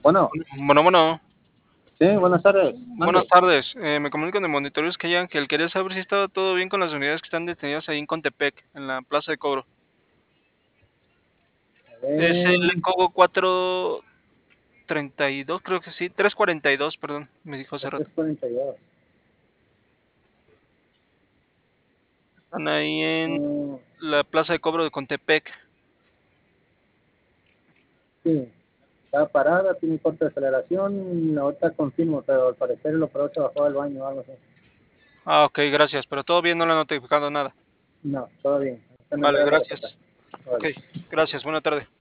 Bueno, Bueno, bueno, sí, buenas tardes. buenas Mande. tardes. Me comunico de Monitoreos que hay Ángel. Quería saber si estaba todo bien con las unidades que están detenidas ahí en Contepec, en la plaza de cobro. A Es el ver, Cobo 432, creo que sí, 342, perdón, me dijo hace a rato. 3:42. Están ahí en Mm, la plaza de cobro de Contepec. sí, está parada, tiene corta de aceleración. Ahorita confirmo, pero al parecer el operador se bajó al baño o algo así. Ah, ok, gracias, pero todo bien, no le han notificado nada. No, todo bien. Está en la Vale, entrada de la receta. gracias. Ok, Vale. gracias, buena tarde.